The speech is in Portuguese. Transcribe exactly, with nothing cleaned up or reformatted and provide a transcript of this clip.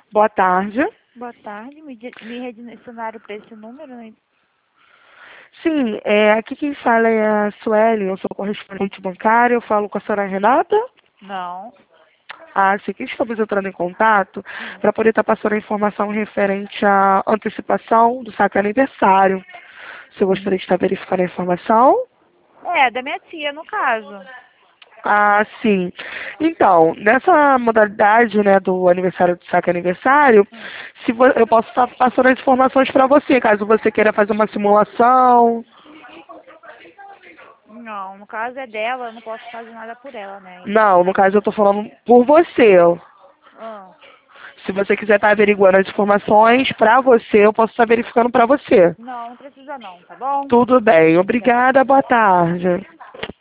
Boa tarde. Boa tarde, me, di- me redirecionaram para esse número, né? Sim, é, aqui quem fala é a Sueli, eu sou correspondente bancária, eu falo com a senhora Renata. Não. Ah, sim, que estamos entrando em contato Hum. para poder estar passando a informação referente à antecipação do saque aniversário. Você gostaria de estar verificando a informação? É, da minha tia, no caso. Ah, sim. Então, nessa modalidade, né, do aniversário do saque aniversário, Hum. se vo- eu posso estar passando as informações para você, caso você queira fazer uma simulação. Não, no caso é dela, eu não posso fazer nada por ela, né? Não, no caso eu estou falando por você. Ah, Se você quiser estar averiguando as informações para você, eu posso estar verificando para você. não, não precisa não, tá bom? Tudo bem. Obrigada. Obrigada, boa tarde.